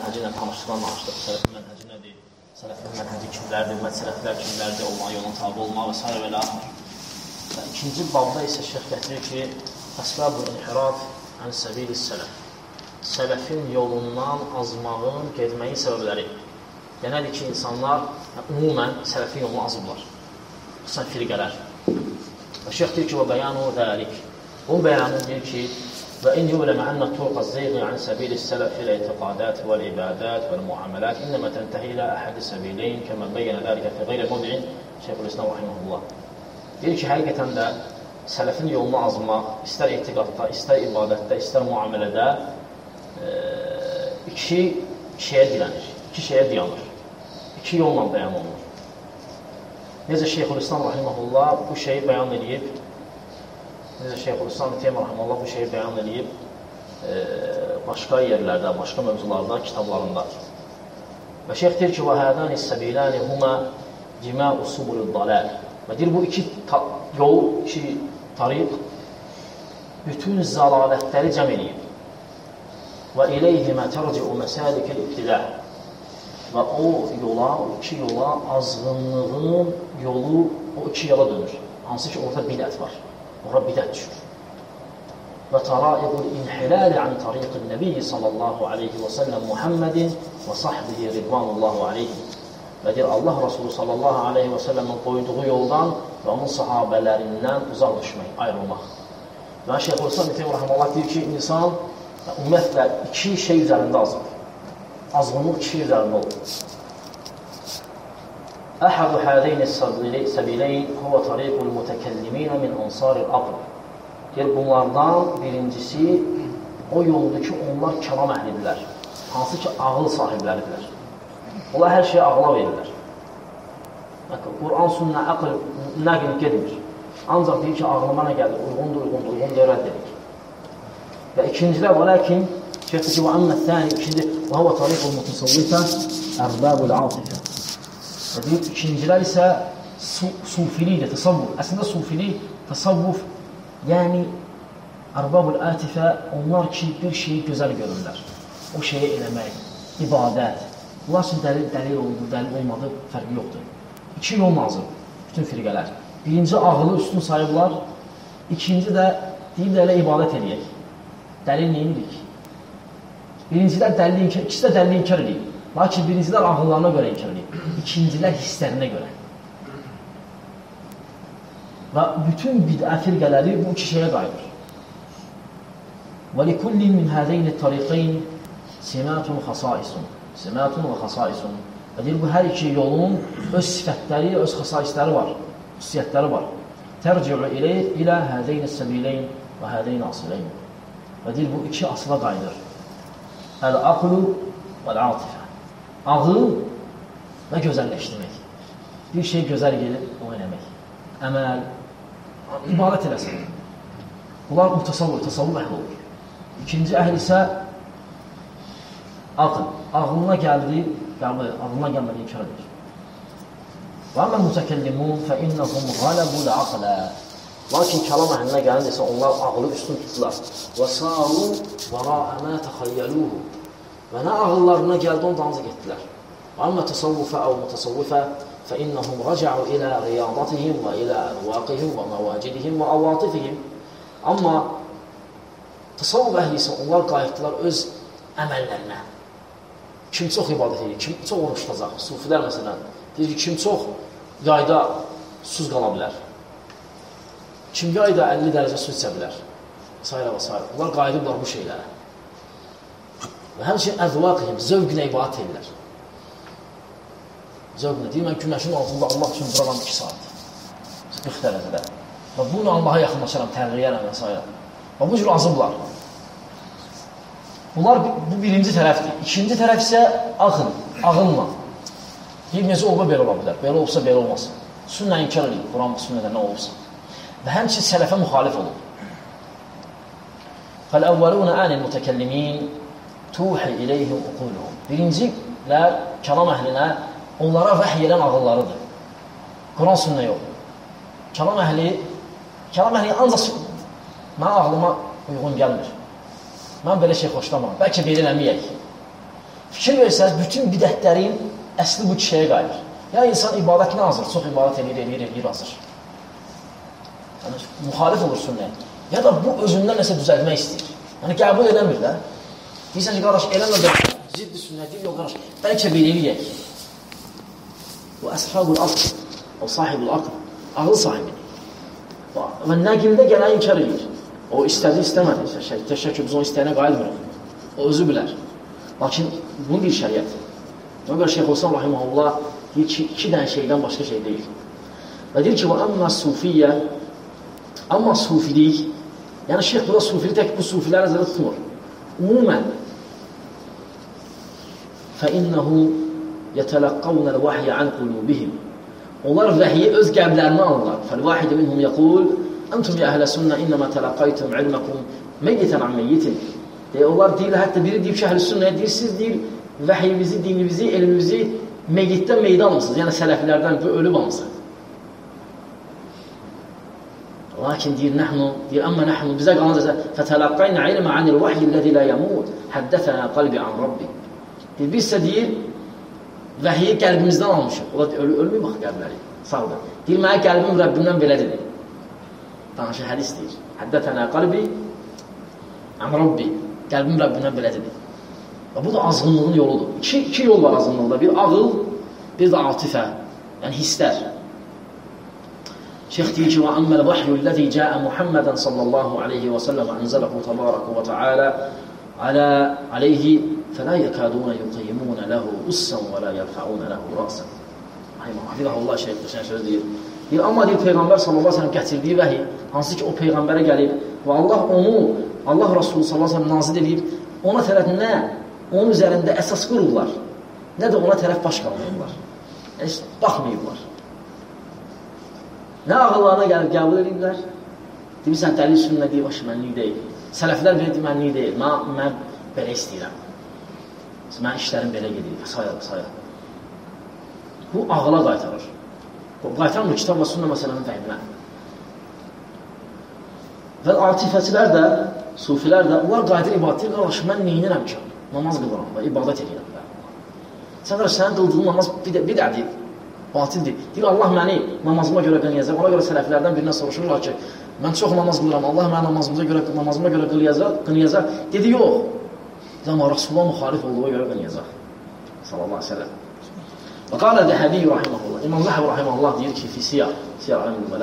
mənhəci ilə tanışlıqdan danışdıq. Sələfin mənhəci nədir? Sələfin mənhəci kimlərdir? Sələflər kimlərdir? Olmağı, yolun tabi olmağı və s. və ilə axır. Və ikinci babda isə şeyx gətirir ki, əsbab-ı inhiraf ən səbil-i sələf. Sələfin yolundan azmağın, gedməyin səbəbləri. Genəldir ki, insanlar ümumən sələfin yolunu azıblar. Xüsusən firqələr. Və şeyx deyir ki, və bəyanu dəlik. O bəyanı deyir ki, وإن يعلم أن طرق الزيغ عن سبيل السلف إلى الاعتقادات والعبادات والمعاملات إنما تنتهي إلى أحد السبيلين كما بين ذلك في غير موضع شيخ الإسلام رحمه الله. Deyir ki, həqiqətən də sələfin yolunu azmaq, istər etiqadda, istər ibadətdə, istər muamilədə iki şeyə dilənir, iki şeyə dayanır, iki yolla bəyan olunur. Necə Şeyxülislam rahimehullah bu şeyi bəyan edib, necə Şeyxülislam rahimehullah bu şeyi bəyan edib başqa yerlərdə, başqa mövzularda, kitablarında. Və şeyx deyir ki, وَهَذَانِ السَّبِيلَانِ هُمَا جِمَاءُ سُبُلُ الضَّلَالِ. Və deyir, bu iki yol, iki tariq bütün zəlalətləri cəm edib. Və iləyhimə tərci'u məsəlikil ibtidə. Və o yola, o iki yola azğınlığın yolu o iki yola dönür. Hansı ki, orada bidət var. Orada bidət düşür. Və tara'iqul inhiləli ən tariqin nəbiyyi sallallahu aleyhi və səlləm Muhammedin və sahbihi ridvanullahu aleyhi. Və deyir, Allah Resulü sallallahu aleyhi və səlləmin qoyduğu yoldan və onun sahabələrindən uzaq düşmək, ayrılmaq. Və Şeyxülislam rahimehullah deyir ki, insan ümumiyyətlə iki şey üzərində azır. Azğınlıq iki şey üzərində olur. Əhədu hədeyni səbiləyn huvə tariqul mütəkəlliminə min ansaril aql. Deyir, bunlardan birincisi o yoldur ki, onlar kəlam əhlidirlər. Hansı ki, ağıl sahibləridirlər. Onlar hər şeyə ağla verirlər. Quran, sünnə, aql nəql gedmir. Ancaq deyir ki, ağlıma nə gəlir? Uyğundur, rədd edir. Və ikincilər var, lakin şeyxdir ki, və əmmət thəni, ikinci, və hava tariqul mutasavvifə ərbabul atifə. Və deyir, ikincilər isə sufilikdir, təsavvuf. Əslində sufilik, təsavvuf, yəni ərbabul atifə, onlar ki, bir şeyi gözəl görürlər. O şeyi eləmək, ibadət. Bunlar üçün dəlil oldu, dəlil olmadı, fərqi yoxdur. İki yol nazır, bütün firqələr. Birinci, ağılı üstün sayıblar. İkinci də, deyib də elə ibadət eləyək. Dəlil neyindir? Birincilər dəlil inkar, ikisi də dəlil inkar eləyib. Lakin birincilər ağıllarına görə inkar eləyib. İkincilər hisslərinə görə. Və bütün bid'ə firqələri bu iki şeyə qayıdır. Və likulli min hədeyni tariqeyn simatun xasaisun. Simatun və xasaisun. Və deyir, bu hər iki yolun öz sifətləri, öz xasaisləri var, xüsusiyyətləri var. Tərci'u ilə hədeyni səbiləyn və hədeyni asiləyn. Və deyir, bu iki asıla qayıdır. Əl-aqlu vəl-atifə. Ağıl və gözəlləşdirmək. Bir şey gözəl gelib, onu eləmək. Əməl, ibadət eləsin. Bunlar tasavvuf əhli olur. İkinci əhl isə aql. Ağlına gəldi, ağlına gəlmədi, inkar edir. Və əmə mütəkəllimun fəinnəhum qalabul aqlə. Lakin kəlam əhlinə gəlindəsə, onlar ağlı üstün tutdular. Və saru vərəəmə təxəyyəluhu. Və nə ağıllarına gəldi, onu danıza getdilər. Və əmmə təsavvufə əv mütəsavvufə fəinnəhum rəcəu ilə riyadatihim və ilə ərvaqihim və məvacidihim və avatifihim. Amma təsavvuf əhli isə onlar qayıtdılar öz əməllərinə. Kim çox ibadət edir, kim çox oruç tutacaq. Sufilər məsələn, deyir ki, kim çox yayda susuz qala bilər. Kim yayda 50 dərəcə su içə bilər. Və s. Onlar qayıdıblar bu şeylərə. Və həmçinin əzvaqihim, zövqünə ibadət edirlər. Zövqünə, deyir, mən günəşin altında Allah üçün duramam 2 saat. 40 dərəcədə. Və bunu Allaha yaxınlaşaram, təğriyyərəm və s. Və bu cür azıblar. Bunlar bu birinci tərəfdir. İkinci tərəf isə ağılla. Deyir, necə olma belə ola bilər. Belə olsa, belə olmasın. Sünnə inkar edir, Quran və sünnədə nə olursa. Və həmçin sələfə müxalif olur. Fəl-əvvəlunə ənil mütəkəllimin tuhi iləyhim uquluhum. Birincilər, kəlam əhlinə onlara vəhiy edən ağıllarıdır. Quran sünnə yox. Kəlam əhli ancaq mən ağlıma uyğun gəlmir. Mən belə şey xoşlamam. Bəlkə belə eləməyək. Fikir verirsəniz, bütün bidətlərin əsli bu kişiyə qayır. Ya insan ibadətinə hazır, çox ibadət eləyir, hazır. Yəni, müxalif olur sünnəyə. Ya da bu özündən nəsə düzəltmək istəyir. Yəni, qəbul edəmir də. Deyirsən ki, qardaş, eləmə də ciddi sünnət deyil, yox, qardaş, bəlkə belə eləyək. Bu əshabul aql, o sahibul aql, ağıl sahibidir. Və nəqildə gələn inkar edir. O istədi, istəmədi. Təşəkkür, biz onun istəyinə qayılmırıq. O özü bilər. Lakin bunu bir şəriət. Ona görə Şeyxülislam Rahiməhullah deyir ki, iki dənə şeydən başqa şey deyil. Və deyir ki, amma sufilik, yəni şeyx burada sufilik tək bu sufiləri nəzərdə tutmur. Umumən, فَإِنَّهُ يَتَلَقَّوْنَ الْوَحْيَ عَنْ قُلُوبِهِمْ Onlar vəhyi öz qəlblərinə alırlar. فَالْوَاحِدِ مِنْهُمْ يَقُولُ أَنْتُمْ يَا أَهْلَ السُنَّةِ إِنَّمَا تَلَقَّيْتُمْ عِلْمَكُمْ مَيِّتًا عَنْ مَيِّتٍ Onlar deyir, hətta biri deyir ki, əhl-i sünnəyə deyir, siz deyir, vəhyimizi, dinimizi, elmimizi meyyitdən meydə almışsınız. Yəni sələflərdən ölüb almışsınız. Lakin deyir, əmmə nəhnu, bizə qalanacaq, فَتَلَقَّيْنَ عِلْمَ عَنِ الْوَحْيِ الَّذِي لَا يَمُوتِ حَدَّثَنَا قَلْبِ عَنْ رَبِّ Deyir, bizsə deyir, vəhyi qəlbimizdən almışıq. Ola ölmüyor bax qəlbləri, sağda. Deyir, mənə qəlbim Rəbbimdən belə dedi. Danışı hədis deyir. Həddətənə qalbi ən Rabbi. Qəlbim Rəbbimdən belə dedi. Və bu da azğınlığın yoludur. İki yol var azğınlıqda. Bir ağıl, bir də atifə. Yəni hisslər. Şeyx deyir ki, وَأَمَّا الْوَحْيُ الَّذِي جَاءَ مُحَمَّدًا صَلَّى اللّٰهُ عَلَيْهِ وَسَلَّمَ أَنْزَلَهُ تَبَارَكُ وَتَعَالَى عَلَيْهِ فَلَا يَكَادُونَ يُقَيِّمُونَ لَهُ أُسًّا وَلَا يَرْفَعُونَ لَهُ رَأْسًا Hafizahullah şeyxdir, söz deyir. Deyir, amma deyir, Peyğəmbər sallallahu aleyhi ve sellem gətirdiyi vəhiy, hansı ki o Peyğəmbərə gəlib və Allah Rasulü sallallahu aleyhi ve sellem nazil edib, ona tərəf nə? Onun üzərində əsas qururlar, nə də ona tərəf baş qaldırırlar. Yəni, baxmayıblar. Nə ağıllarına gəlib qəbul ediblər? Deyirsən, dəlil sünnə deyir, başı mənlik deyil. Sələflər belə deyir, mənlik deyil. Mən belə istəyirəm. Mən işlərim belə gedir, saya. Bu ağıla qaytarır. Qaytarmır kitab və sünnə məsələnin fəhminə. Və atifəçilər də, sufilər də, onlar qaydır ibadət edir, qardaş, mən neyinirəm ki? Namaz qılıram və ibadət edirəm. Sən qardaş, sənin qıldığın namaz bidədir, batildir. Deyir, Allah məni namazıma görə qınayacaq. Ona görə sələflərdən birindən soruşurlar ki, mən çox namaz qılıram, Allah məni namazıma görə qınayacaq. Dedi, yox. Amma Rasulullah müxalif olduğuna görə qınayacaq. Sallallahu aleyhi ve sellem. Və qalə Zəhəbi rahiməhullah. İmam Zəhəbi rahiməhullah deyir ki, fi siyar əmin-ül-mələ.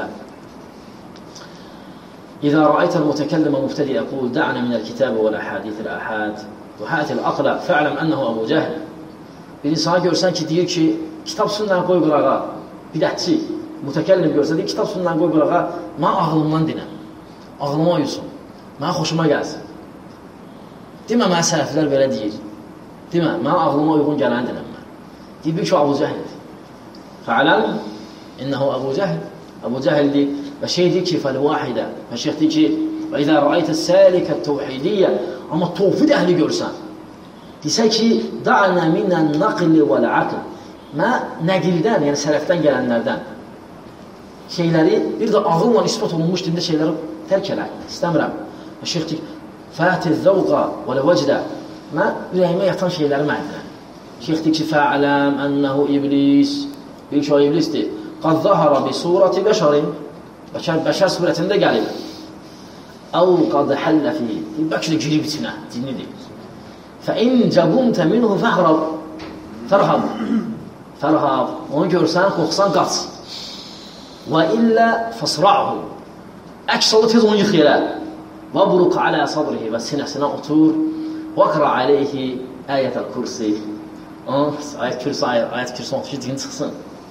İzə rəaytəl mütəkəllimə müftədi əqul, da'nə minəl-kitəbə və əhədith-əl-əhəd və həyət-əl-aqlə fə'ləm ənəhu Əbu Cəhl. Bir insana görsən ki, deyir ki, kitab sünnəni qoy qırağa, bidətçi, mütəkəllim görsə, deyir, kitab sünnəni qoy qırağa, mən ağlımdan dinəm, ağlıma uyusun, mənə xoşuma gəlsin. Demə, mənə sələflər belə deyir. Demə, mənə ağlıma uyğun gələni dinəm. Deyir ki, Əbu Cəhildir. Fə'ləm, innəhu Əbu Cəhl. Əbu Cəhildir və şey deyir ki, fəl-vahidə. Və şeyx deyir ki, və izə rəaytə səlikət təvhidiyyə. Amma təvhid əhli görsən. Deyirsən ki, da'nə minən naqli vəl-aql. Mən nəqildən, yəni sələfdən gələnlərdən şeyləri, bir də ağılla ispat olunmuş dində şeyləri tərk elək, istəmirəm. Və şeyx deyir, fətiz-zəvqa vəl-vəcdə. Mən ürəyimə yatan şeyləri məndirəm. Şeyx deyir ki, fə'ləm ənəhu iblis. Bir ki, o iblisdir. Qad zahara bi surati bəşərin. Bəşər surətində gəlib. Əv qad həlləfi. Bəlkə də girib içinə, cinnidir. Fəin cəbumtə minhu fərhab. Onu görsən, qoxsan, qaç. Və illə fəsra'hu. Əks oldu, tez onu yıx yerə. Və buruq alə sadrihi və sinəsinə otur. Və qra aleyhi ayətəl kursi. Ayət kürsi otur ki, din çıxsın.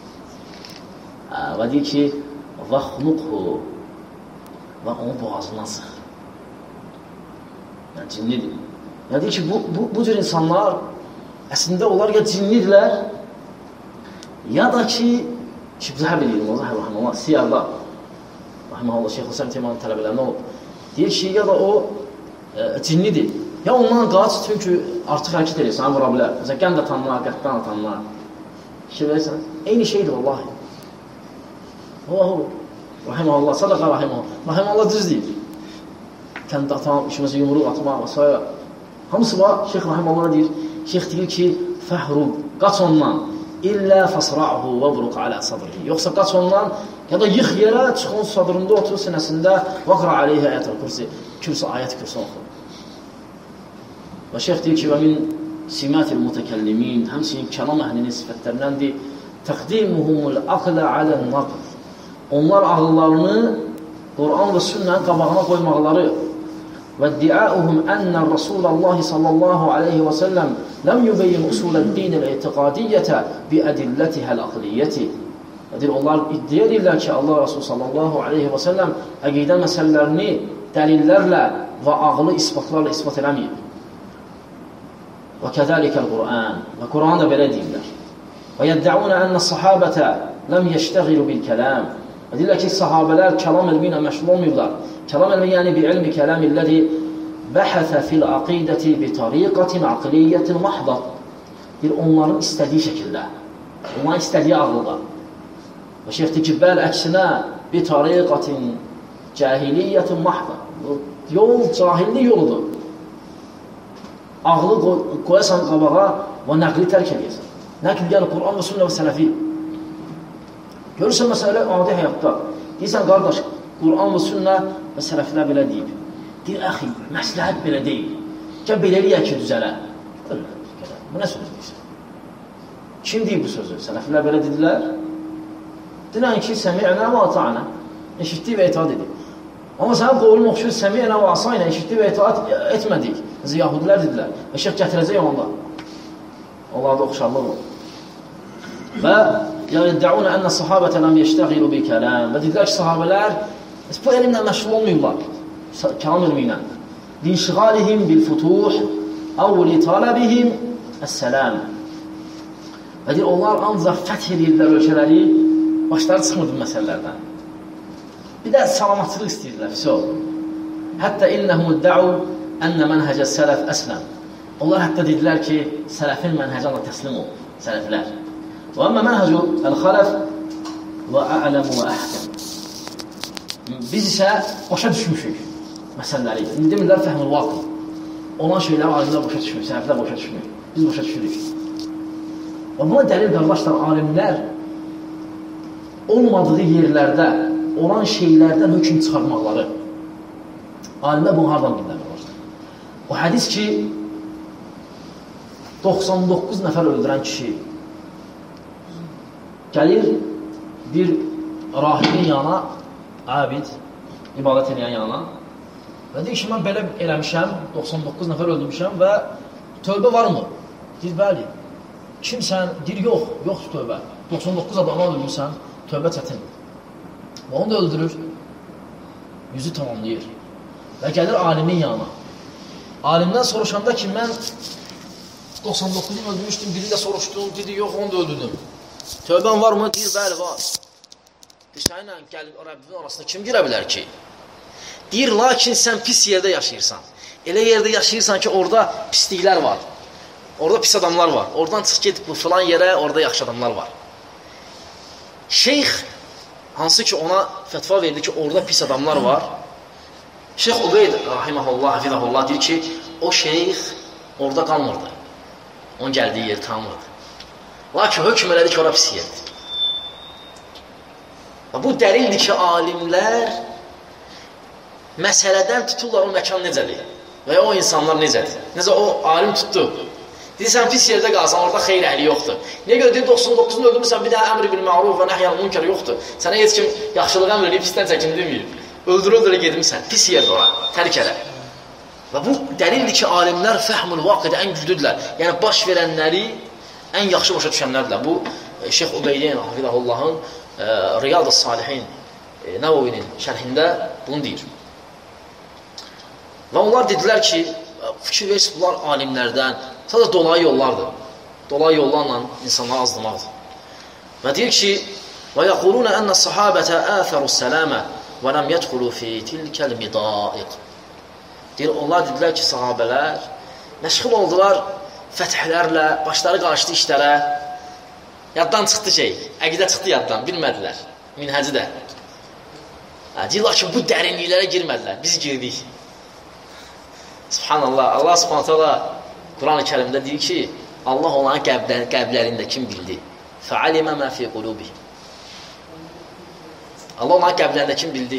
Və deyir ki, və xunuqhu. Və onu boğazından sıx. Yəni, cinnidir. Yəni, deyir ki, bu cür insanlar əslində onlar ya cinnidirlər, ya da ki, Zəhəb edirəm, Zəhəb siyarda, Rahiməhullah, Şeyxülislam Teymanın tələbələrində olub. Deyir ki, ya da o cinnidir. Ya ondan qaç, çünki artıq hərəkət edir, sənə vura bilər. Məsələn, qəm də tanılar, qətdən də tanılar. Fikir verirsən, eyni şeydir, vallahi. Allahu, Rahiməhullah, sadaqa Rahiməhullah. Rahiməhullah düz deyir. Kəndə atan, işimizi yumruq atmaq və s. Hamısı var, Şeyx Rahiməhullah deyir, şeyx deyir ki, fəhrub, qaç ondan, illə fasra'hu və vruq alə sadrihi. Yoxsa qaç ondan, ya da yıx yerə, çıx onun sadrında, otur sinəsində, vəqra aleyhə ayətəl kürsi, ayət kürsi oxu. Və şeyx deyir ki, və min simatil mutekəllimin, həmçinin kəlam əhlinin sifətlərindəndir, təqdimuhumul aqlə aləl naql. Onlar ağıllarını Quran və sünnənin qabağına qoymaqları və iddiauhum ənə Rasulallah sallallahu aleyhi və səlləm ləm yübeyyin usuləd-dinil etiqadiyyətə bi-ədillətihəl aqliyyəti. Onlar iddia edirlər ki, Allah Rasul sallallahu aleyhi və səlləm əqidə məsələlərini dəlillərlə və ağlı isbatlarla isbat eləməyib. Və kəzəlikəl Quran. Və Quran da belə deyirlər. Və yəddəunə ənə sahabətə ləm yəştəğilu bil-kələm. Deyirlər ki, sahabələr kəlam elmi ilə məşğul olmayıblar. Kəlam elmi yəni bi ilmi kələmilləzi bəhəsə fil aqidəti bi tariqatin aqliyyətin mahda. Deyir, onların istədiyi şəkildə, onların istədiyi ağlıda. Və şeyx deyir ki, bəl əksinə bi tariqatin cahiliyyətin mahda. Yol cahillik yoludur. Ağlı qoyasan qabağa və nəqli tərk edirsən. Nəql yəni Quran və sünnə və sələfi. Görürsən, məsələ adi həyatda. Deyirsən, qardaş, Quran və sünnə və sələflər belə deyib. Deyir, əxi, məsləhət belə deyil. Gəl, belə eləyək ki, düzələ. Bu nə söz deyirsən? Kim deyib bu sözü? Sələflər belə dedilər. Dinən ki, səmi'nə və ata'nə. Eşitdik və itaat edib. Amma sənin qovulun oxşur, səmi'nə və asa'nə eşitdik və itaat etmədik. Necə yahudilər dedilər. Və şeyx gətirəcək onda. Onlarda oxşarlıq olur. Və yəddəunə ənə sahabətə ləm yəştəğilu bi kələm. Və dedilər ki, sahabələr bu elmlə məşğul olmayıblar. Kəlam elmi ilə. Linşiğalihim bil-futuh əv li taləbihim əs-sələm. Və deyir, onlar ancaq fəth edirlər ölkələri, başları çıxmırdı məsələlərdən. Bir də salamatçılıq istəyirlər. Hətta innəhum iddəu ənə mənhəcə sələf əsləm. Onlar hətta dedilər ki, sələfin mənhəcələ təslim ol, sələflər. Və əmmə mənhəcü əl-xələf və ələmu və əhkəm. Biz isə başa düşmüşük məsələləri. İndi demirlər fəhmül vaqı. Olan şeylər alimlər başa düşmür, sələflər başa düşmür. Biz başa düşürük. Və buna dəlil qardaşlar, alimlər olmadığı yerlərdə olan şeylərdən hökm çıxarmaqları. Alimlər bunu hardan bilirlər qardaşlar? O hədis ki, 99 nəfər öldürən kişi gəlir bir rahibin yana, abid, ibadət edən yana və deyir ki, mən belə eləmişəm, 99 nəfər öldürmüşəm və tövbə varmı? Deyir, bəli. Kimsən? Deyir, yox tövbə. 99 adamı öldürmüşsən, tövbə çətin. Və onu da öldürür, yüzü tamamlayır və gəlir alimin yana. Alimdən soruşanda ki, mən 99'u öldürmüşdüm, biri də soruşdum, dedi, yox, onu da öldürdüm. Tövbən var mı? Deyir, bəli, var. Səninlə gəlib Rəbbin arasında kim girə bilər ki? Deyir, lakin sən pis yerdə yaşayırsan. Elə yerdə yaşayırsan ki, orada pisliklər var. Orada pis adamlar var. Oradan çıx gedib bu filan yerə, orada yaxşı adamlar var. Şeyx, hansı ki ona fətva verdi ki, orada pis adamlar var. Şeyx Ubeyd, rahiməhullah, hafizəhullah, deyir ki, o şeyx orada qalmırdı. Onun gəldiyi yeri tanımırdı. Lakin hökm elədi ki, ora pis yerdir. Bu dəlildir ki, alimlər məsələdən tuturlar o məkan necədir və ya o insanlar necədir. Necə o alim tutdu. Deyirsən, pis yerdə qalsan, orada xeyr əhli yoxdur. Niyə görə deyir, 99'unu öldürmürsən, bir daha əmr bil ma'ruf və nəhyən münkər yoxdur. Sənə heç kim yaxşılıq əmr eləyib, pisdən çəkin deməyir. Öldürə gedmirsən, pis yerdə ora, tərk elə. Və bu dəlildir ki, alimlər fəhmül vaqidə ən güclüdürlər. Yəni, baş verənləri ən yaxşı başa düşənlərdirlər. Bu, Şeyx Ubeydiyyən, Hafizahullahın Riyad-ı Salihin Nəvavinin şərhində bunu deyir. Və onlar dedilər ki, fikir versin, bunlar alimlərdən, sadəcə dolayı yollardır. Dolayı yollarla insanları azdırmaqdır. Və deyir ki, وَيَقُولُونَ أَنَّ الصَّحَابَةَ آثَرُوا السَّلَامَ وَلَمْ يَدْخُلُوا فِي تِلْكَ الْمِضَائِقِ. Deyir, onlar dedilər ki, sahabələr məşğul oldular fəthlərlə, başları qarışdı işlərə. Yaddan çıxdı əqidə çıxdı yaddan, bilmədilər, minhəci də. Deyirlər ki, bu dərinliklərə girmədilər, biz girdik. Subhanallah, Allah subhanətələ Quran-ı Kərimdə deyir ki, Allah onların qəlblərində kim bildi? فَعَلِمَ مَا فِي قُلُوبِهِمْ Allah onların qəlblərində kim bildi?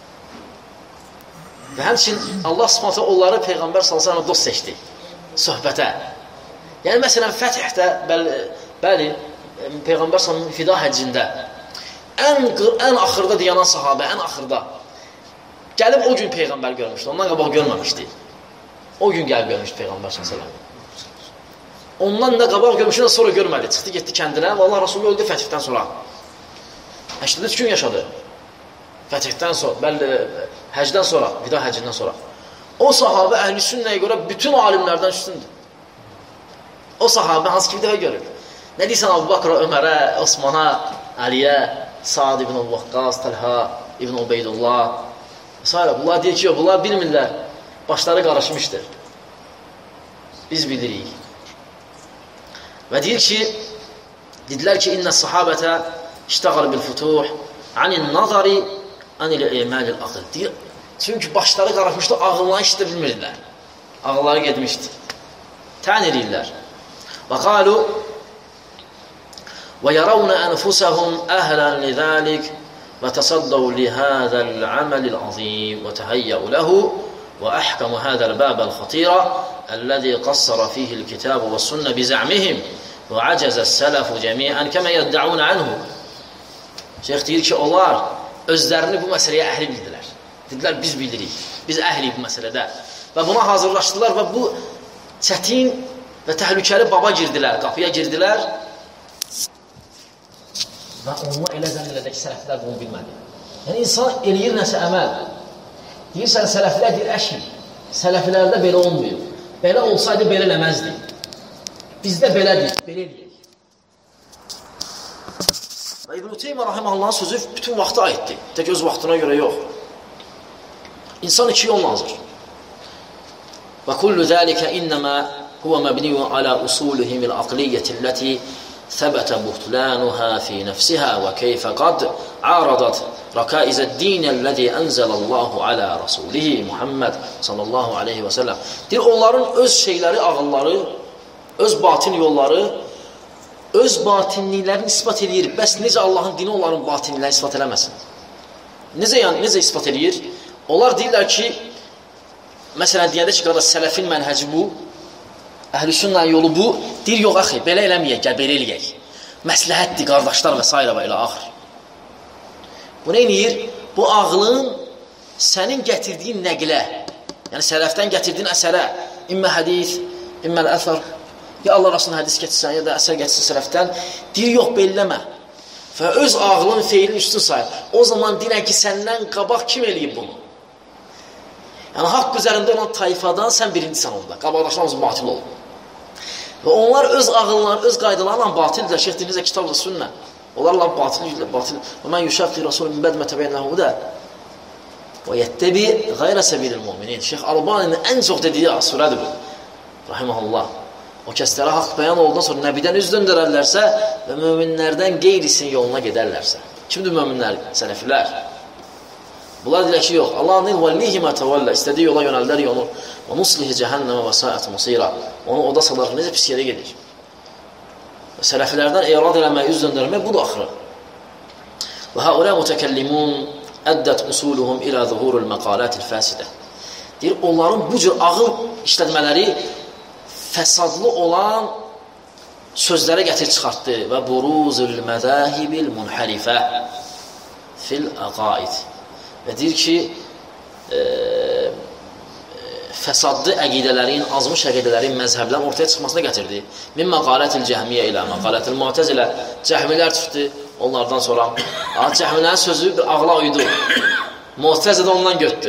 Və həmçin Allah Subhanahu onları Peyğəmbər sallallahu əleyhi və səlləm dost seçdi söhbətə. Yəni məsələn Fəthdə bəli Peyğəmbər sallallahu fida həccində ən axırda dayanan sahabə, ən axırda gəlib o gün Peyğəmbər görmüşdü. Ondan qabaq görməmişdi. O gün gəlib görmüşdü Peyğəmbər sallallahu əleyhi və səlləm. Ondan da qabaq görmüşdü, sonra görmədi. Çıxdı getdi kəndinə və Allah Rəsulü öldü Fəthdən sonra. 83 gün yaşadı. Fəthdən sonra, bəli, həcdən sonra, vida həccindən sonra. O sahabə əhl-i sünnəyə görə bütün alimlərdən üstündür. O sahabə hansı ki bir dəfə görür. Nə deyirsən Abu Bakra, Ömərə, Osmana, Əliyə, Saad ibn Vaqqas, Talha ibn Ubeydullah s. Bunlar deyir ki, bunlar bilmirlər. Başları qarışmışdır. Biz bilirik. Və deyir ki, dedilər ki, İnnə sahabətə iştəqal bil-futuh anin nazari anil-əməl-il aql. Deyir, çünki başları qarışmışdı, ağılları işdə bilmirlər. Ağılları getmişdi. Tən edirlər. Və qalu və yaravnə ənfusəhum əhlən li-zəlik və təsaddəv li-hədəl-əməl-il-azim və təhəyyəu ləhu və əhkəmu hədəl-bəbəl-xatirə الذي قصر فيه الكتاب والسنة بزعمهم وعجز السلف جميعا كما يدعون عنه. Şeyh deyir ki, onlar özlərini bu məsələyə əhli bildilər. Dedilər, biz bilirik, biz əhli bu məsələdə. Və buna hazırlaşdılar və bu çətin və təhlükəli baba girdilər, qapıya girdilər. Və onunla elə zənn elədi ki, sələflər bunu bilmədi. Yəni, insan eləyir nəsə əməl. Deyirsən, sələflər deyir, əşi. Sələflərdə belə olmuyor. Belə olsaydı, belə eləməzdi. Bizdə belədir, belə eləyək. Və İbn-i Teymiyyə rahiməhullahın sözü bütün vaxtı aiddir. Tək öz vaxtına görə yox. İnsan iki yol nazır. Və kullu zəlikə innəmə huvə məbniyyun alə usulihimil aqliyyətilləti ثبت بطلانها في نفسها وكيف قد عارضت ركائز الدين الذي أنزل الله على رسوله Muhammed sallallahu aleyhi və səlləm. Deyir, onların öz şeyləri, ağılları, öz batin yolları, öz batinliklərini ispat edir. Bəs necə Allahın dini onların batinliklərini ispat eləməsin? Necə ispat edir? Onlar deyirlər ki, məsələn, deyəndə ki, qardaş, sələfin mənhəci bu, əhl-i sünnə yolu bu, deyir, yox, axı, belə eləməyək, gəl, belə eləyək. Məsləhətdir, qardaşlar və s. və ilə axır. Bu nə eləyir? Bu ağlın sənin gətirdiyin nəqlə, yəni sələfdən gətirdiyin əsərə, immə hədis, imməl əsər, ya Allah Rasulun hədis gətirsən, ya da əsər gətirsin sələfdən, deyir, yox, belləmə. Və öz ağlın feilin üstün sayır. O zaman deyirən ki, səndən qabaq kim eləyib bunu? Yəni, haqq üzərində olan tayfadan sən birincisən onda. Qabaqdaşlarımız batil olur. Və onlar öz ağılları, öz qaydalarla batildir. Şeyh dinizə kitab-ı sünnə. Onlarla batil. Və mən yuşaqli Rasulun min bədmə təbəyyənləhu da və yəttəbi qayrə səbilil müminin. Şeyh Albaninin ən çox dediyi surədir bu. Rahiməhullah. O kəslərə haqq bəyan olduqdan sonra nəbidən üz döndərərlərsə və möminlərdən qeyrisin yoluna gedərlərsə. Kimdir möminlər? Sələfilər. Bunlar deyilər ki, yox. Allah'ın vəllihimə təvəllə. İstədiyi yola yönəldər yolu. Və nuslihi cəhənnəmə və saət musira. Onu oda salaraq necə pis yerə gedir. Sələflərdən irad eləmək, üz döndərmək budur axırı. Və həulə mütəkəllimun əddət usuluhum ilə zuhurul məqalətil fəsidə. Deyir, onların bu cür ağıl işlətmələri fəsadlı olan sözlərə gətir çıxartdı. Və buruzul məzəhibil munhərifə fil əqaid. Və deyir ki, fəsadlı əqidələrin, azmış əqidələrin, məzhəblərin ortaya çıxmasına gətirdi. Min məqalətil cəhmiyyə ilə, məqalətil mu'təzilə, cəhmilər çıxdı onlardan sonra. Cəhmilərin sözü bir ağla uydu. Mu'təzilə ondan götdü.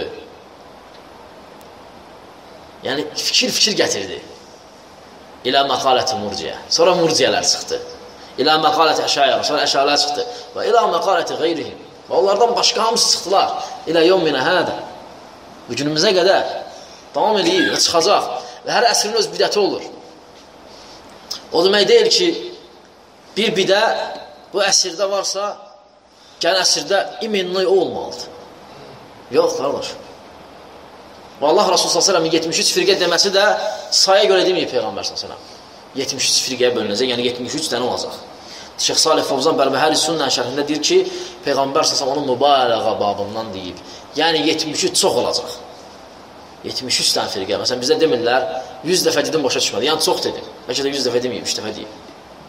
Yəni, fikir gətirdi. İlə məqaləti murciyə. Sonra murciyələr çıxdı. İlə məqaləti əşayələr, sonra əşayələr çıxdı. Və ilə məqaləti qeyrihim. Və onlardan başqa hamısı çıxdılar. İlə yevminə hədə. Bu günümüzə qədər davam edir və çıxacaq. Və hər əsrin öz bidəti olur. O demək deyil ki, bir bidə bu əsrdə varsa, gələn əsrdə iminli olmalıdır. Yox, qardaş. Və Allah Rasulü s.ə.v-in 73 firqə deməsi də saya görə deməyib Peyğəmbər s.ə.v. 73 firqəyə bölünəcək, yəni 73 dənə olacaq. Şeyx Salih Fovzan Bərbəhəri Sünnə şərhində deyir ki, Peyğəmbər s.ə.v onu mübaliğə babından deyib. Yəni 73 çox olacaq. 73 dənə firqə. Məsələn, bizdə demirlər, 100 dəfə dedim, başa düşmədi. Yəni çox dedim. Bəlkə də 100 dəfə deməyib, 3 dəfə deyib.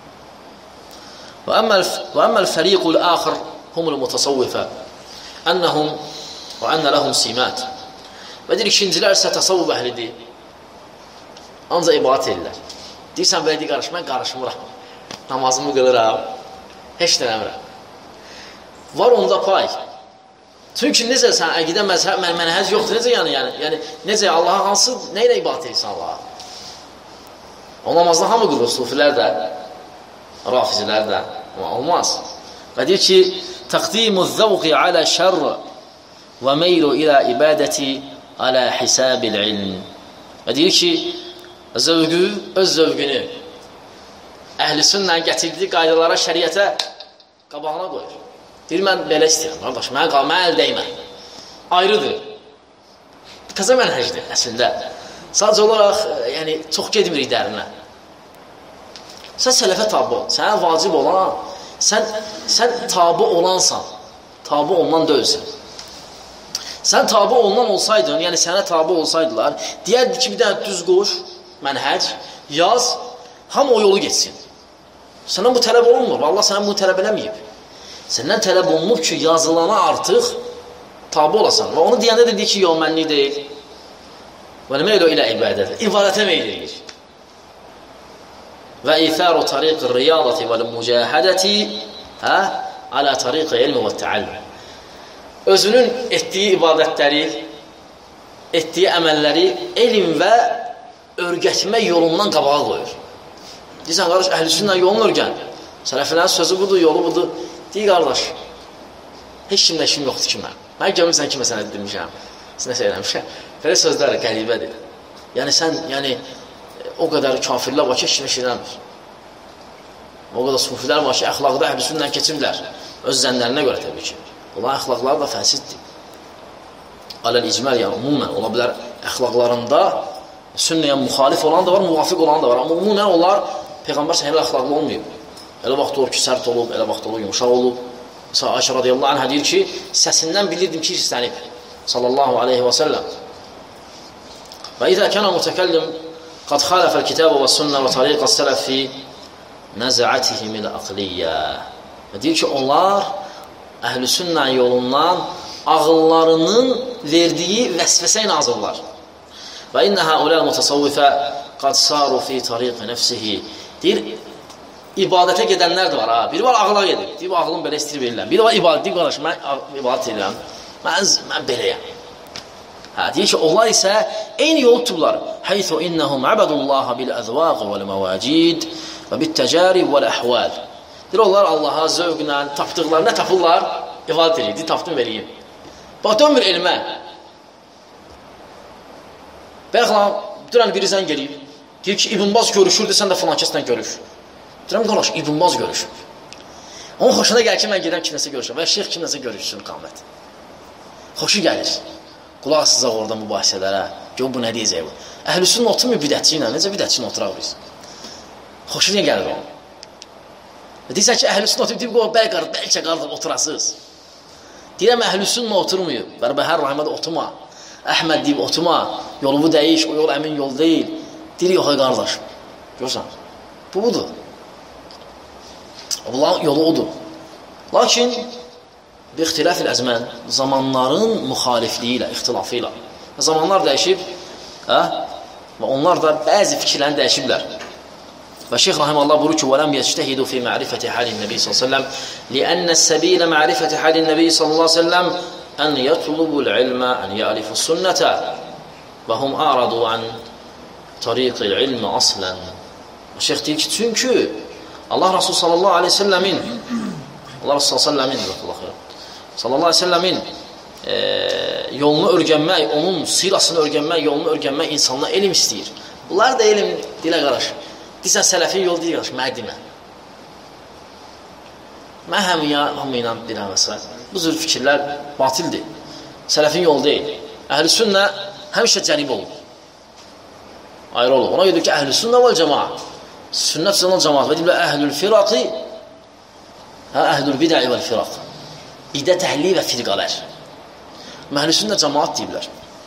Və əmməl fəriqul əxir humul mutasavvifə ənəhum və ənə ləhum simat. Və deyir, ikincilər isə təsavvuf əhlidir. Ancaq ibadət edirlər. Deyirsən, belə deyir, qarış, mən qarışmıram. Namazımı qılıram. Heç dənəmirəm. Var onda pay. Çünki necə sən əqidə, məzhəb, mənhəc yoxdur. Necə yəni necə Allaha hansı, nə ilə ibadət edirsən Allaha? O namazda hamı qılır, sufilər də, rafizilər də. Amma olmaz. Və deyir ki, təqdimu zəvqi alə şərr və meylu ilə ibadəti alə hisabil ilm. Və deyir ki, zövqü, öz zövqünü əhl-i sünnənin gətirdiyi qaydalara, şəriətə qabağına qoyur. Deyir, mən belə istəyirəm, qardaş, mənə əl dəymə. Ayrıdır. Təzə mənhəcdir əslində. Sadəcə olaraq, yəni, çox gedmirik dərinə. Sən sələfə tabi ol. Sənə vacib olan, sən tabi olansan. Tabi olunan döyülsən. Sən tabi olunan olsaydın, yəni sənə tabi olsaydılar, deyərdi ki, bir dənə düz qoş, mənhəc, yaz, hamı o yolu geçsin. Səndən bu tələb olunmur. Allah sənə bunu tələb eləməyib. Səndən tələb olunub ki, yazılana artıq tabi olasan. Və onu deyəndə də deyir ki, yol mənlik deyil. Və nə meylə ilə ibadət? İbadətə meyl edir. Və ithəru tariq-i riyadəti və mücahədəti alə tariq-i ilmi və təallüm. Özünün etdiyi ibadətləri, etdiyi əməlləri elm və örgətmə yolundan qabağa qoyur. Deyirsən, qardaş, əhl-i sünnə yolunu örgən. Sələfilərin sözü budur, yolu budur. Deyir, qardaş, heç kimlə işim yoxdur ki, mən. Mən görmürsən ki, məsələn, demişəm, sinə söyləmişəm. Belə sözlər qəribədir. Yəni, sən, o qədər kafirlər var ki, heç kimə şeyləmir. O qədər sufilər var ki, əxlaqda əhl-i sünnə keçirlər. Öz zənlərinə görə təbii ki. Onların əxlaqları da fəsiddir. Aləl-icməl, yəni, umumən, ola bilər, əxlaqlarında sünnəyə müxalif olan da var, müvafiq olan da var. Amma umumən onlar Peyğəmbər səhələ əxlaqlı olmayıb. Elə vaxt olub ki, sərt olub, elə vaxt olub, yumuşaq olub. Mesela Ayşə radiyallahu anhə deyir ki, səsindən bilirdim ki, hirslənib. Sallallahu aleyhi və səlləm. Və izə kənə mütəkəllim qad xalafəl kitabı və sünnə və tariqə sələf fi nəzəətihimil aqliyyə. Və deyir ki, onlar əhl-i sünnə yolundan ağıllarının verdiyi vəsvəsə ilə azırlar. Və innə həuləl mütəsavvifə qad saru fi tariqə nəfsihi. Deyir, ibadətə gedənlər də var. Biri var ağıla gedir. Deyir, ağılım belə istirib verirəm. Biri var ibadət. Deyir, qardaş, mən ibadət edirəm. Mən beləyəm. Deyir ki, onlar isə eyni yolu tutublar. Həythu innəhum əbədullaha bil-əzvaq vəl-məvacid və bil-təcərib vəl-əhval. Deyir, onlar Allaha zövqlə, tapdıqlarına tapırlar, ibadət edir. Deyir, tapdım veriyim. Bax, dönmür elmə. Bəyəxlan, dünən biri sən gelib. Deyir ki, İbn Baz görüşürdü, sən də filan kəsdən görüş. Deyirəm, qardaş, İbn Baz görüşür. Onun xoşuna gəlir ki, mən gedəm kimləsə görüşür və şeyx kimləsə görüşsün qamət. Xoşu gəlir. Qulaq sizə orada mübahisələrə. Gör, bu nə deyəcək bu? Əhl-i sünnə oturmuyor bidətçi ilə. Necə bidətçi ilə oturaq biz? Xoşu niyə gəlir onun? Deyirsən ki, əhl-i sünnə oturmuyor, deyib, bəlkə qardım, oturasız. Deyirəm, əhl-i sünnə oturmuyor. Bərbəhər Rahimdə oturma. Əhməd deyib, oturma. Yolu bu dəyiş, o yol əmin yol deyil. Deyir, yox, qardaş. Görürsən, bu budur. Allah yolu odur. Lakin bir ixtilaf-ül əzmən zamanların müxalifliyi ilə, ixtilafı ilə. Zamanlar dəyişib və onlar da bəzi fikirlərini dəyişiblər. Və Şeyx Rahimallah buyurur ki, وَلَمْ يَجْتَهِدُوا فِي مَعْرِفَةِ حَالِ النَّبِي صلى الله عليه وسلم لِأَنَّ السَّبِيلَ مَعْرِفَةِ حَالِ النَّبِي صلى الله عليه وسلم أن يطلبوا العلم أن يعرفوا السنة وهم أعرضوا عن طريق العلم أصلا. Şeyx deyir ki, çünki Allah Resulü sallallahu aleyhi ve sellemin yolunu örgənmək, onun sirasını örgənmək, yolunu örgənmək insanlara elm istəyir. Bunlar da elm dilə qarış. Deyirsən, sələfin yolu deyil qarış, mənə demə. Mən hamı ilə deyirəm və s. Bu cür fikirlər batildir. Sələfin yolu deyil. Əhl-i sünnə həmişə cənib olub. Ayrı olub. Ona görə ki, əhl-i sünnə vəl cəmaat. Sünnət cəmaat cəmaat. Və deyiblər, əhl-ül firaqi, əhl-ül bidəi vəl firaq. Bidət əhli və firqalər. Əhl-i sünnə cəmaat deyiblər.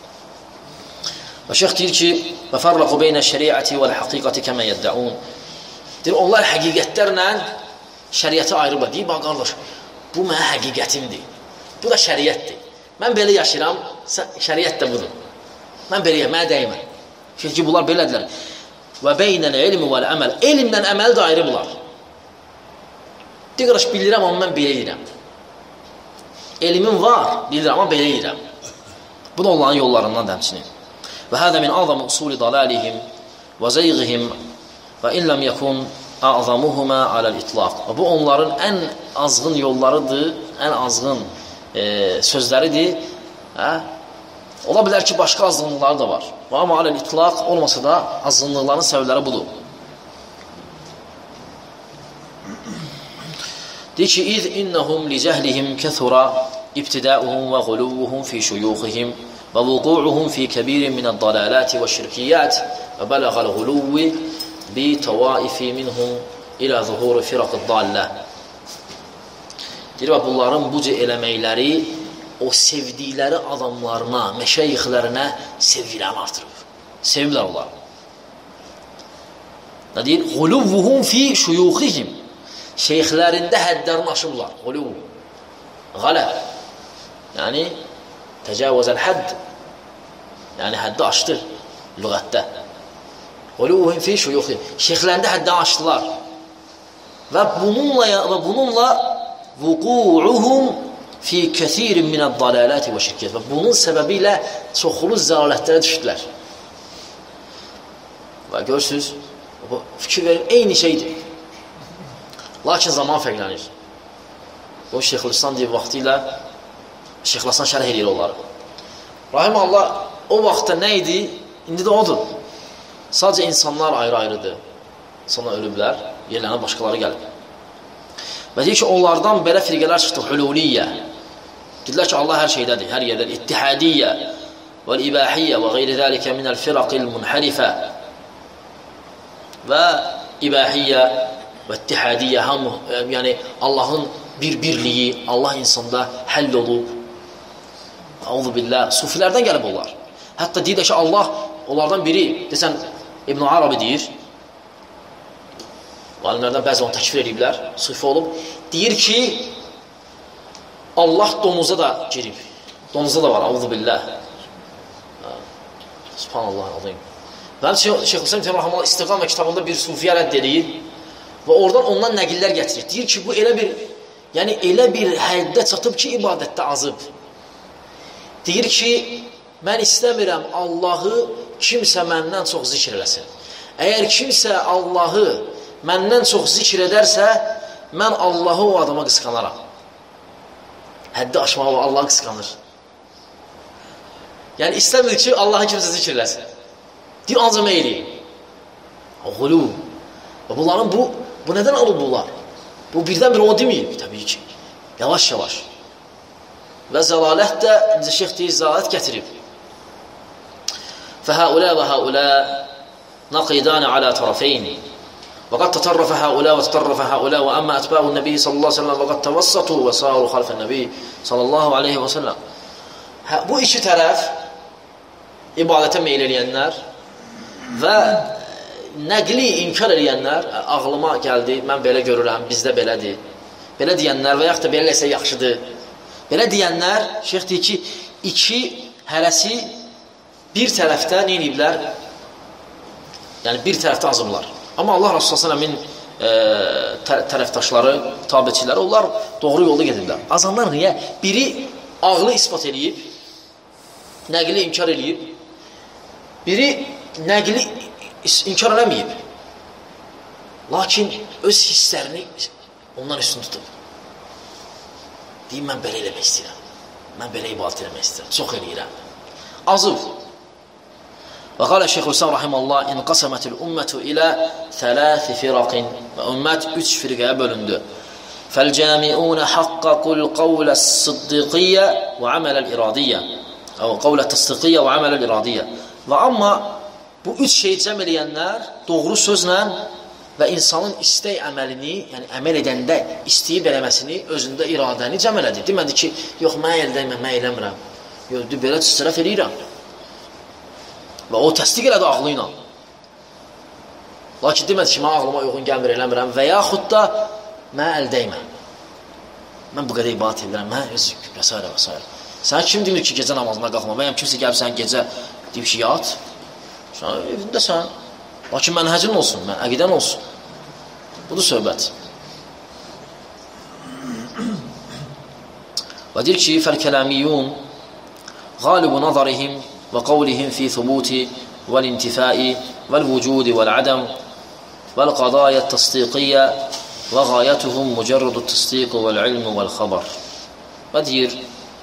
Və şeyx deyir ki, və fərraqu beynə şəriəti vəl haqiqati kəmə yəddəun. Deyir, onlar həqiqətlərlə şəriəti ayrıblar. Deyir, bax, qardaş, bu mənə həqiqətimdir. Bu da şəriətdir. Mən belə yaşayıram, şəriət də budur. Mən beləyəm, mənə dəymən. Çünki bunlar belədirlər. Və beynəl ilmi vəl əməl. Elmlə əməl də ayrıblar. Deyir, qardaş, bilirəm, amma mən belə edirəm. Elmin var, bilirəm, amma belə edirəm. Bu da onların yollarından dəmçinin. Və hədə min azam usuli dalalihim və zeyğihim və illəm yəkun əzamuhumə aləl-itlaq. Bu onların ən azğın yollarıdır, ən azğın sözləridir. Ola bilər ki, başqa azğınlıqları da var. Amma aləl-itlaq olmasa da azğınlıqların səbəbləri budur. Deyir ki, İz innəhum li cəhlihim kəthura ibtidəuhum və quluvuhum fi şuyuxihim və vuquuhum fi kəbirin minəd dalaləti və şirkiyyət və bələğəl quluvi bi təvaifi minhum ilə zuhuru firaqı dallə. Deyir, bunların bu cür eləməkləri o sevdikləri adamlarına, məşəyixlərinə sevgilərini artırır. Seviblər onlar. Nə deyir? Quluvuhum fi şuyuxihim. Şeyxlərində həddlərini aşırlar. Quluv. Qalə. Yəni, təcavüzəl hədd. Yəni, həddi aşdır lüğətdə. Quluvuhum fi şuyuxihim. Şeyxlərində həddəni aşdılar. Və bununla vuquuhum fi kəsirin minəd dalaləti və şirkiyyət. Və bunun səbəbi ilə çoxlu zəlalətlərə düşdülər. Və görürsünüz, fikir verin, eyni şeydir. Lakin zaman fərqlənir. O Şeyxülislam deyib vaxtı ilə Şeyxülislam şərh edir onları. Rahim Allah o vaxtda nə idi? İndi də odur. Sadəcə insanlar ayrı-ayrıdır. İnsanlar ölüblər, yerlərinə başqaları gəlib. Və deyir ki, onlardan belə firqələr çıxdı, hululiyyə. Dedilər ki, Allah hər şeydədir, hər yerdədir. İttihadiyyə vəl-ibahiyyə və qeyri zəlikə minəl firaqil munhərifə və ibahiyyə və ittihadiyyə, yəni Allahın bir-birliyi, Allah insanda həll olub. Əuzu billah, sufilərdən gəlib onlar. Hətta deyir ki, Allah onlardan biri, desən, İbn Arabi deyir, alimlərdən bəzi onu təkfir ediblər, sufi olub. Deyir ki, Allah donuza da girib. Donuza da var, əuzu billah. Subhanallah, azim. Mənim Şeyxülislam Rahmanullah İstiqamə kitabında bir sufiyə rədd edir və oradan ondan nəqillər gətirir. Deyir ki, bu elə bir həddə çatıb ki, ibadətdə azıb. Deyir ki, mən istəmirəm Allahı kimsə məndən çox zikr eləsin. Əgər kimsə Allahı məndən çox zikr edərsə, mən Allahı o adama qısqanaram. Həddi aşmağı Allah qısqanır. Yəni, istəmir ki, Allahı kimsə zikr eləsin. Deyir, ancaq meyli. Qulub. Bunların bu nədən alıb bunlar? Bu birdən bir onu deməyib, təbii ki. Yavaş-yavaş. Və zəlalət də, şeyx deyir, zəlalət gətirib. Fəhəulə və həulə naqidanə alə tərəfeyni. وقد تطرف هؤلاء وتطرف هؤلاء وأما أتباع النبي صلى الله عليه وسلم وقد توسطوا وصاروا خلف النبي صلى الله عليه وسلم. Bu iki tərəf ibadətə meyl eləyənlər və nəqli inkar eləyənlər, ağlıma gəldi, mən belə görürəm, bizdə belədir. Belə deyənlər və yaxud da belə eləsə yaxşıdır. Belə deyənlər, şeyx deyir ki, iki hərəsi bir tərəfdə nə eləyiblər? Yəni bir tərəfdə azıblar. Amma Allah Rasulü s.ə.v-in tərəfdaşları, tabiçiləri, onlar doğru yolda gedirlər. Azanlar niyə? Biri ağlı ispat eləyib, nəqli inkar eləyib, biri nəqli inkar eləməyib. Lakin öz hisslərini ondan üstün tutub. Deyim, mən belə eləmək istəyirəm. Mən belə ibadət eləmək istəyirəm. Çox eləyirəm. Azıb. Və qalə Şeyxülislam rahiməllah, inqasamətül ümmətü ilə thələthi firaqin və ümmət 3 firqəyə bölündü. Fəl-cəmiunə haqqaqul qavləs-sıddiqiyyə və əmələl-iradiyyə. qavlə təsdiqiyyə və əmələ iradiyyə. Və amma bu üç şey cəm eləyənlər doğru sözlə və insanın istək əməlini, yəni əməl edəndə istəyib eləməsini, özündə iradəni cəm elədi. Demədi ki, yox, mən eldəyim, mən eləmirəm. Yox, belə sıraf eləyirəm. Və o təsdiq elədi ağlı ilə. Lakin demədi ki, mən ağlıma uyğun gəlmir, eləmirəm və yaxud da mən əldəyməm. Mən bu qədər ibadət edirəm, mən özük, və s. və s. Sən kim demir ki, gecə namazına qalxma? Bəyəm kimsə gəlib sən gecə deyib ki, yat. Sən evində sən. Lakin mənhəcin olsun, əqidən olsun. Budur söhbət. Və deyir ki, fəl-kələmiyyun qalibu nazarihim və qavlihim fi thubuti vəl-intifai vəl-vücudi vəl-ədəm vəl-qadaya təsdiqiyyə və qayətuhum mücərrudu təsdiqu vəl-ilmi vəl-xabar. Və deyir,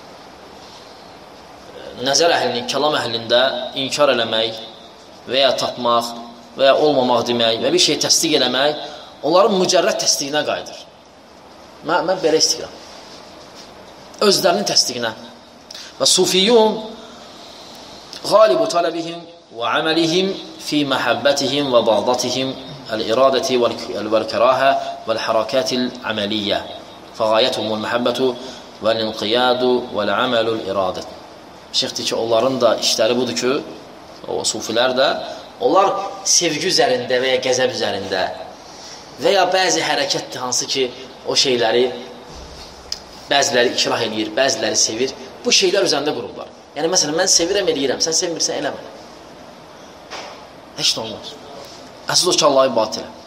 nəzər əhlinin, kəlam əhlində inkar eləmək və ya tapmaq və ya olmamaq demək və bir şey təsdiq eləmək onların mücərrəd təsdiqinə qayıdır. Mən belə istəyirəm. Özlərinin təsdiqinə. Və sufiyyun qalibu tələbihim və əməlihim fi məhəbbətihim və bağdatihim el-iradəti vəl-kərahə vəl-hərəkətil əməliyyə fəqayətuhumul məhəbbətu vəl-inqiyadu vəl-əməlul-iradət. Şeyx deyir ki, onların da işləri budur ki, o sufilər də, onlar sevgi üzərində və ya qəzəb üzərində və ya bəzi hərəkətdir, hansı ki, o şeyləri bəziləri ikrah eləyir, bəziləri sevir. Bu şeylər üzərində qururlar. Yəni, məsələn, mən sevirəm, eləyirəm, sən sevmirsən, eləmə. Heç nə olmaz. Əsas o ki, Allahı ibadət elə.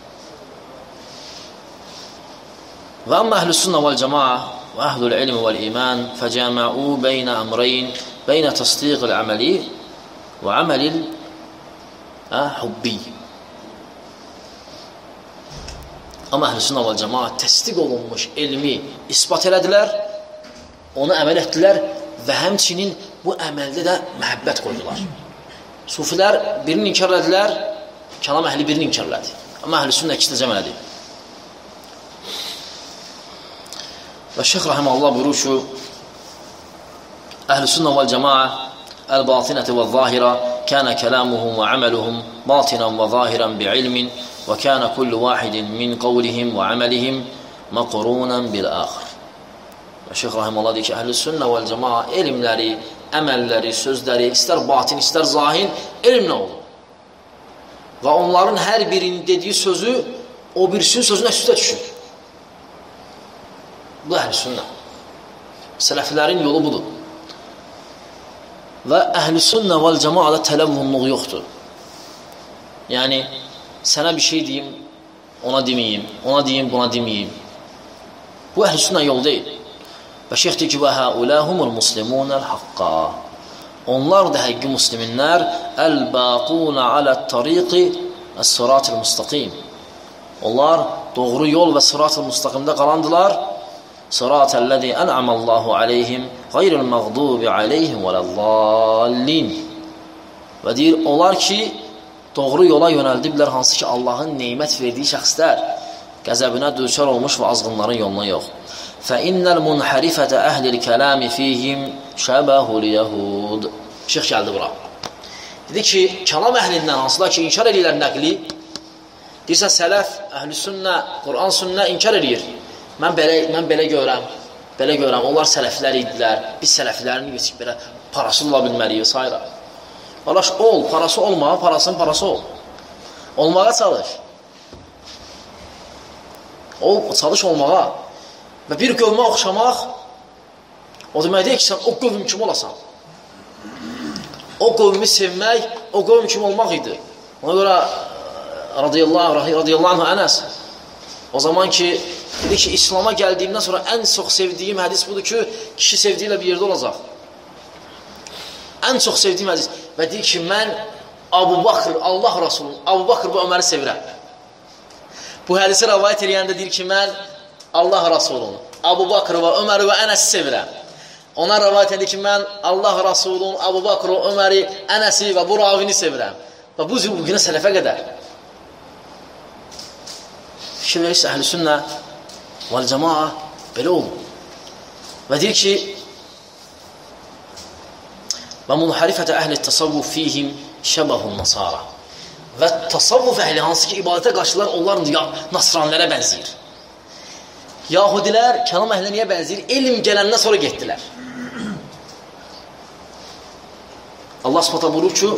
Və amma əhlüs-sünnə vəl-cəmaə və əhlül-ilm vəl-iman fəcəməu beynə əmreyn, beynə təsdiqil əməli və əməlil hubbi. Amma əhlüs-sünnə vəl-cəmaə təsdiq olunmuş elmi isbat elədilər, onu əməl etdilər və həmçinin bu əməldə də məhəbbət qoydular. Sufilər birini inkar elədilər, kəlam əhli birini inkar elədi. Amma əhlüs-sünnə ikisi də cəm elədi. Və Şeyx Rahiməhullah buyurur ki, Əhl-Sünnə vəl-Cəmaə əl-batinəti vəl-zahirə kənə kələmuhum və əməluhum batinən və zahirən bi'ilmin və kənə kullu vahidin min qavlihim və əməlihim məqrunən bil-əxir. Və Şeyx Rahiməhullah deyir ki, Əhl-Sünnə vəl-Cəmaə elmləri, əməlləri, sözləri, istər batin, istər zahir, elmlə olur. Və onların hər birinin dediyi sözü o birisinin sözünə üstə düşür. Bu əhl-sünnə. Sələflərin yolu budur. Və əhl-sünnə vəl-cəmaədə tələvvünluq yoxdur. Yəni, sənə bir şey deyim, ona deməyim, ona deyim, buna deməyim. Bu əhl-sünnə yol deyil. Və şeyx deyir ki, və həuləhumul muslimunəl haqqa. Onlar da həqqi musliminlər əl-baqunə alə-tariqi əs-sırat-ı müstəqim. Onlar doğru yol və sırat-ı müstəqimdə qalandılar. Sırat-əlləzi ən'amallahu aleyhim qayril məğdubi aleyhim vələl-zallin. Və deyir, onlar ki, doğru yola yönəldiblər, hansı ki, Allahın neymət verdiyi şəxslər, qəzəbinə düçar olmuş və azğınların yoluna yox. Fəinnəl munhərifətə əhlil kələmi fihim şəbəhul yəhud. Şeyx gəldi bura. Dedi ki, kəlam əhlindən hansılar ki, inkar edirlər nəqli, deyirsən, sələf, əhl-sünnə, Qur'an sünnə inkar edir. Mən belə görəm, onlar sələflər idilər, biz sələflərini geçik belə parası ola bilməliyik və s. Valaş, ol, parası olma, parasının parası ol. Olmağa çalış. Çalış olmağa. Və bir qövmə oxşamaq, o demək deyil ki, sən o qövm kimi olasan. O qövmi sevmək, o qövm kimi olmaq idi. Ona görə, radiyallahu anh Ənəs, o zaman ki, dedi ki, İslam'a gəldiyimdən sonra ən çox sevdiyim hədis budur ki, kişi sevdiyi ilə bir yerdə olacaq. Ən çox sevdiyim hədis. Və deyir ki, mən Abu Bakr, Allah Rasulun, Abu Bakr və Öməri sevirəm. Bu hədisi rəvayət edəndə deyir ki, mən Allah Rasulun, Abu Bakr və Öməri və Ənəsi sevirəm. Ona rəvayət edir ki, mən Allah Rasulun, Abu Bakr və Öməri, Ənəsi və bu ravini sevirəm. Və bu günə sələfə qədər. Fikir verirsə, əhl-sünnə vəl-cəmaə belə olur. Və deyir ki, Və munharifətə əhli təsavvuf fihim şəbəhun nasara. Və tasavvuf əhli hansı ki, ibadətə qarşılar, onlar nasranilərə bənziyir. Yahudilər kəlam əhlinə niyə bənziyir? Elm gələndən sonra getdilər. Allah Subhanahu buyurur ki,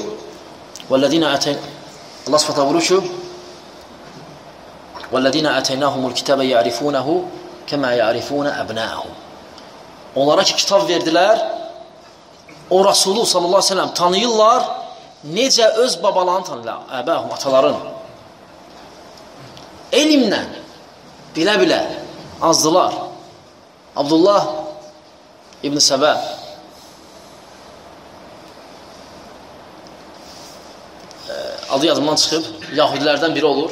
Allah Subhanahu buyurur ki, وَالَّذِينَ آتَيْنَاهُمُ الْكِتَابَ يَعْرِفُونَهُ كَمَا يَعْرِفُونَ أَبْنَاءَهُمْ. Onlara ki, kitab verdilər, o Rasulü sallallahu aleyhi ve sellem tanıyırlar, necə öz babalarını tanıyırlar, əbəhum, ataların. Elmlə, bilə-bilə azdılar. Abdullah İbn Səbə adı yadımdan çıxıb, Yahudilərdən biri olur.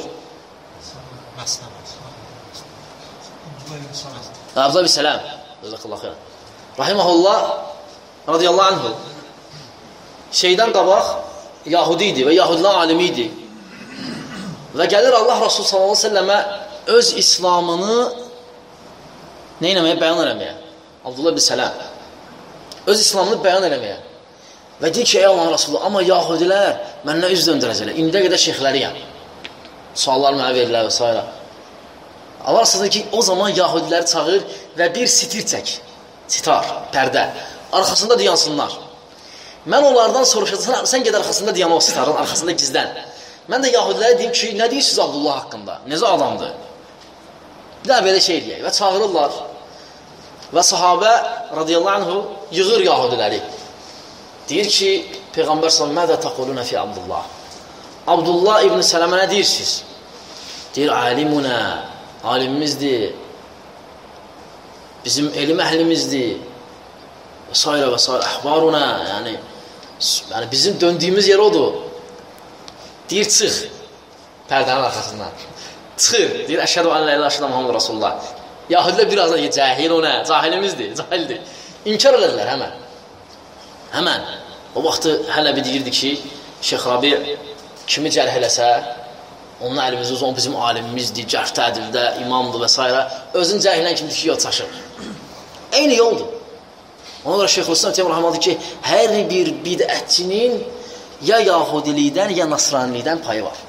Abdullah ibn Sələm Rahiməhullah radiyallahu anhu şeydən qabaq Yahudi idi və Yahudilərin alimi idi və gəlir Allah Rasulü sallallahu aleyhi ve sellemə öz İslamını nə eləməyə, bəyan eləməyə. Abdullah ibn Sələm öz İslamını bəyan eləməyə və deyir ki, ey Allahın Rasulü, amma Yahudilər mənə üz döndürəcəklər, indiyə qədər şeyxləriyəm, suallar mənə verirlər və s. Allah Rasulü ki, o zaman Yahudiləri çağır və bir sitir çək, sitar, pərdə, arxasında diyansınlar. Mən onlardan soruşacağım, sən gedər arxasında diyan o sitarın, arxasında gizlən. Mən də Yahudilərə deyim ki, nə deyirsiniz Abdullah haqqında, necə adamdır? Bir daha belə şey deyək və çağırırlar və sahabə radiyallahu anhu yığır Yahudiləri. Deyir ki, Peyğəmbər sallallahu əleyhi və səlləm, "Mədə taquluna fi Abdullah?" Abdullah ibn Sələmə nə deyirsiniz? Deyir, "Alimuna, alimimizdir, bizim elm əhlimizdir, və s. və s. Əhbaruna, yəni bizim döndüyümüz yer odur." Deyir, çıx, pərdənin arxasından. Çıxır, deyir, "Əşhədu an la ilahe illallah Muhammed Rasulullah." Yahudilər birazdan ki, cahil o nə? Cahilimizdir, cahildir. İnkar elədilər həmən. Həmən. O vaxtı hələ bir deyirdi ki, Şeyx Rabi kimi cərh eləsə, onun əlimizdə uzun, bizim alimimizdir, cərh tədildə, imamdır və s. Özün cəhilən kimdir ki, yol çaşır. Eyni yoldur. Ona görə Şeyxülislam Teymur Rahmandır ki, hər bir bidətçinin ya Yahudilikdən, ya Nasranilikdən payı var.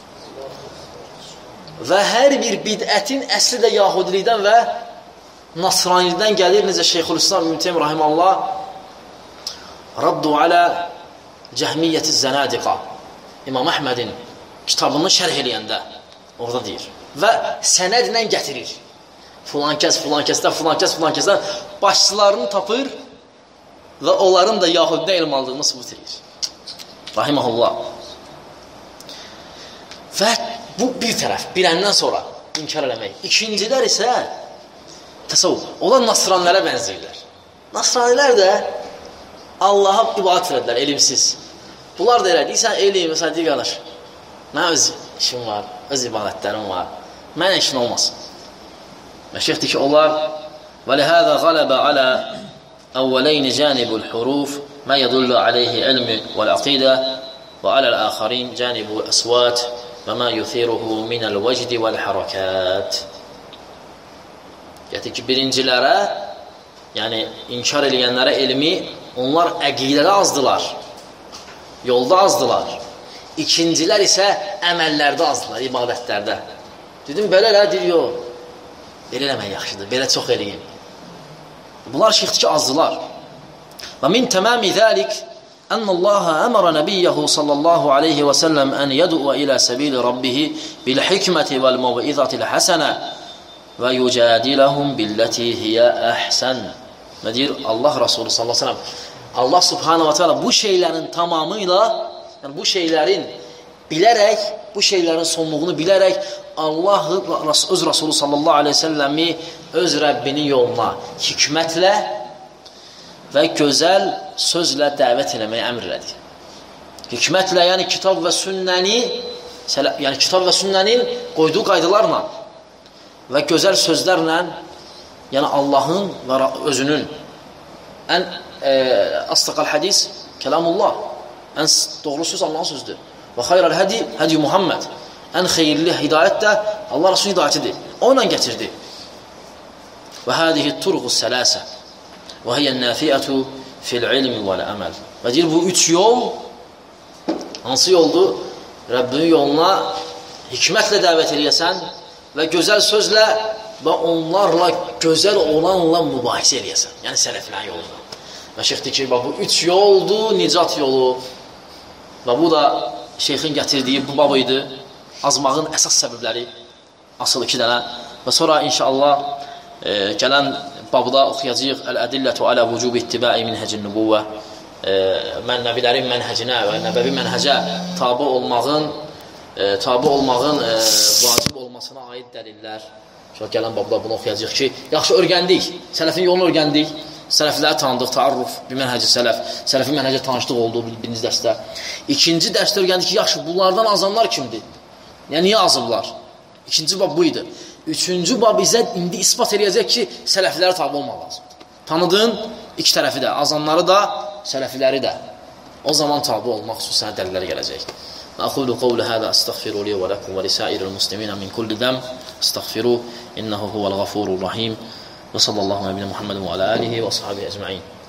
Və hər bir bidətin əsli də Yahudilikdən və Nasranilikdən gəlir. Necə Şeyxülislam Teymur Rahmanullah Raddu alə Cəhmiyyəti Zənadiqa İmam Əhmədin kitabını şərh eləyəndə orada deyir. Və sənədlə gətirir. Filan kəsdən başçılarını tapır və onların da Yahudidə elm aldığını sübut edir. Rahiməhullah. Və bu bir tərəf, biləndən sonra inkar eləmək. İkincilər isə təsavvuf. Onlar nasranlərə bənzəyirlər. Nasranilər də Allaha ibadət edilər, elmsiz. Bunlar da elə, deyirsən, elm, məsələn, deyir qardaş, mən öz işim var, öz ibadətlərim var, mənə işin olmasın. Və şeyx deyir ki, onlar وَلِهَذَا غَلَبَ عَلَى أَوَّلَيْنِ جَانِبُ الْحُرُوفِ مَا يَدُلُّ عَلَيْهِ عِلْمِ وَالْعَقِيدَةِ وَعَلَى الْآخَرِينَ جَانِبُ الْأَسْوَاتِ وَمَا يُثِيرُهُ مِنَ الْوَجْدِ وَالْحَرَكَاتِ. Gətir ki, birincilərə, yəni inkar eləyənlərə elmi, onlar əqidədə azdılar, yolda azdılar. İkincilər isə əməllərdə azdılar, ibadətlərdə. Dedim, belə elə, deyir, yox. Belə eləmək yaxşıdır, belə çox eləyim. Bunlar şeyxdir ki, azdılar. Və min təmami zəlik, ənəllaha əmərə nəbiyyəhu sallallahu aleyhi və səlləm ən yədua ilə səbili rabbihi bil hikməti vəl məvizətil həsənə və yücədiləhum billəti hiyə əhsən. Və deyir, Allah Rasulü sallallahu aleyhi və səlləm, Allah subhanahu wa ta'ala bu şeylərin tamamıyla, yəni bu şeylərin bilərək, bu şeylərin sonluğunu bilərək Allahı, öz Rasulü sallallahu aleyhi ve səlləmi öz Rəbbinin yoluna hikmətlə və gözəl sözlə dəvət eləməyə əmr elədi. Hikmətlə, yəni kitab və sünnənin qoyduğu qaydalarla və gözəl sözlərlə, yəni Allahın və özünün ən asdaqal hədis kəlamullah, ən doğru söz Allahın sözdür. Və xeyral hədi Muhammed, ən xeyirli hidayət də Allah Rasulun hidayətidir. Onunla gətirdi. Və hədihi turğu sələsə və hiyyən nəfiyyətu fil ilmi vəl əməl. Və deyir, bu üç yol hansı yoldur? Rəbbinin yoluna hikmətlə dəvət eləyəsən və gözəl sözlə və onlarla gözəl olanla mübahisə eləyəsən. Yəni, sələflərin yolunda. Və şeyx deyir ki, bu üç yoldur, nicat yolu. Və bu da şeyxin gətirdiyi bu bab idi. Azmağın əsas səbəbləri, asıl 2 dənə. Və sonra inşallah gələn babda oxuyacağıq Əl-Ədillətu alə vücubi ittibai minhəcin nübuvvə, nəbilərin mənhəcinə və nəbəvi mənhəcə tabi olmağın vacib olmasına aid dəlillər. Gələn babda bunu oxuyacaq ki, yaxşı öyrəndik, sələfin yolunu öyrəndik, sələfləri tanıdıq, taarruf, bir mənhəci sələf, sələfin mənhəcə tanışlıq oldu birinci dərsdə. İkinci dərsdə öyrəndik ki, yaxşı, bunlardan azanlar kimdir? Yəni, niyə azıblar? İkinci bab bu idi. Üçüncü bab bizə indi ispat eləyəcək ki, sələfləri tabi olmaq lazımdır. Tanıdığın 2 tərəfi də, azanları da, sələfiləri də. O zaman tabi olmaq üçün sənə dəlillər gələcək. أقول قول هذا أستغفر لي ولكم ولسائر المسلمين من كل ذنب استغفروه إنه هو الغفور الرحيم وصلى الله على نبينا محمد وعلى آله وصحبه أجمعين